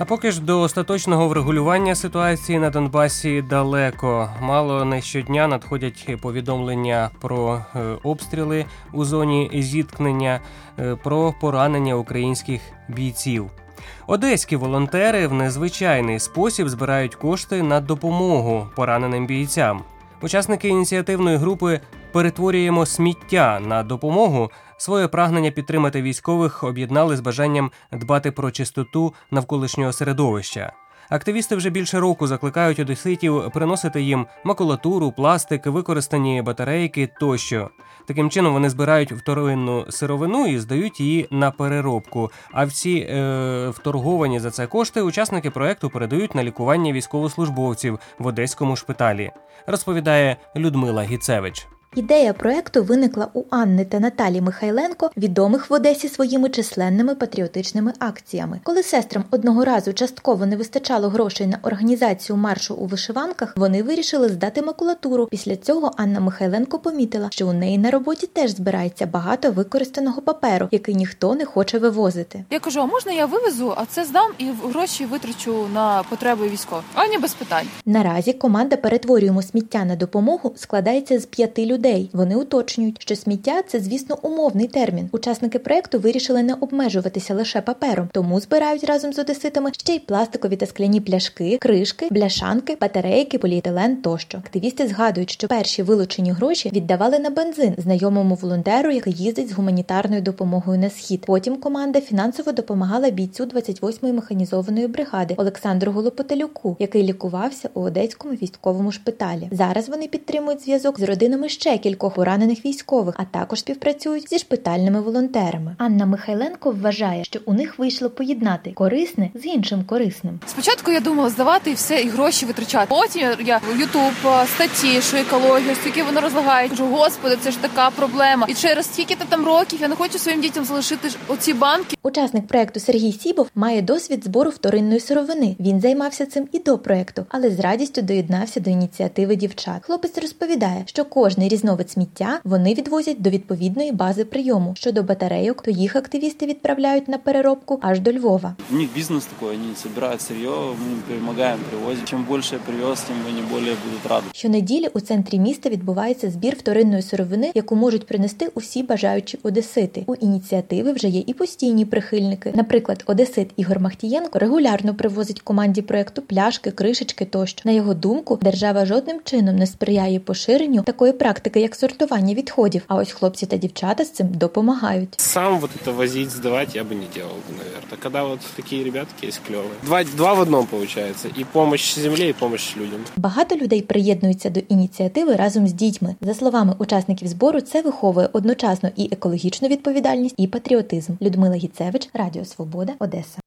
А поки ж до остаточного врегулювання ситуації на Донбасі далеко. Мало не щодня надходять повідомлення про обстріли у зоні зіткнення, про поранення українських бійців. Одеські волонтери в незвичайний спосіб збирають кошти на допомогу пораненим бійцям. Учасники ініціативної групи «Перетворюємо сміття на допомогу» своє прагнення підтримати військових об'єднали з бажанням дбати про чистоту навколишнього середовища. Активісти вже більше року закликають одеситів приносити їм макулатуру, пластик, використані батарейки тощо. Таким чином вони збирають вторинну сировину і здають її на переробку. А всі вторговані за це кошти учасники проєкту передають на лікування військовослужбовців в одеському шпиталі, розповідає Людмила Гіцевич. Ідея проекту виникла у Анни та Наталі Михайленко, відомих в Одесі своїми численними патріотичними акціями. Коли сестрам одного разу частково не вистачало грошей на організацію маршу у вишиванках, вони вирішили здати макулатуру. Після цього Анна Михайленко помітила, що у неї на роботі теж збирається багато використаного паперу, який ніхто не хоче вивозити. Я кажу, а можна я вивезу, а це здам і гроші витрачу на потреби військових? А ні, без питань. Наразі команда «Перетворюємо сміття на допомогу» складається з 5 людей. Вони уточнюють, що сміття – це, звісно, умовний термін. Учасники проєкту вирішили не обмежуватися лише папером, тому збирають разом з одеситами ще й пластикові та скляні пляшки, кришки, бляшанки, батарейки, поліетилен тощо. Активісти згадують, що перші вилучені гроші віддавали на бензин знайомому волонтеру, який їздить з гуманітарною допомогою на Схід. Потім команда фінансово допомагала бійцю 28-ї механізованої бригади Олександру Голопотелюку, який лікувався у Одеському військовому шпиталі. Зараз вони підтримують зв'язок з родинами ще кількох поранених військових, а також співпрацюють зі шпитальними волонтерами. Анна Михайленко вважає, що у них вийшло поєднати корисне з іншим корисним. Спочатку я думала здавати і все, і гроші витрачати. Потім я в YouTube статті, що екологія, скільки воно розлагає. Кажу, господи, це ж така проблема. І через скільки-то там років я не хочу своїм дітям залишити оці банки. Учасник проєкту Сергій Сібов має досвід збору вторинної сировини. Він займався цим і до проєкту, але з радістю доєднався до ініціативи дівчат. Хлопець розповідає, що кожний різновид сміття вони відвозять до відповідної бази прийому. Щодо батарейок, то їх активісти відправляють на переробку аж до Львова. У них бізнес такий, вони збирають сир'є, ми їм допомагаємо, привозять. Чим більше привез, тим вони більше будуть раді. Щонеділі у центрі міста відбувається збір вторинної сировини, яку можуть принести усі бажаючі одесити. У ініціативи вже є і постійні прихильники. Наприклад, одесит Ігор Махтієнко регулярно привозить команді проєкту пляшки, кришечки тощо. На його думку, держава жодним чином не сприяє поширенню такої практики, як сортування відходів. А ось хлопці та дівчата з цим допомагають. Сам вот это возить, сдавать я бы не делал, наверное. Когда вот такие ребятки есть клевые. Два в одном получается. И помощь земле, и помощь людям. Багато людей приєднуються до ініціативи разом з дітьми. За словами учасників збору, це виховує одночасно і екологічну відповідальність, і патріотизм. Людмила Гіцевич, Радіо Свобода, Одеса.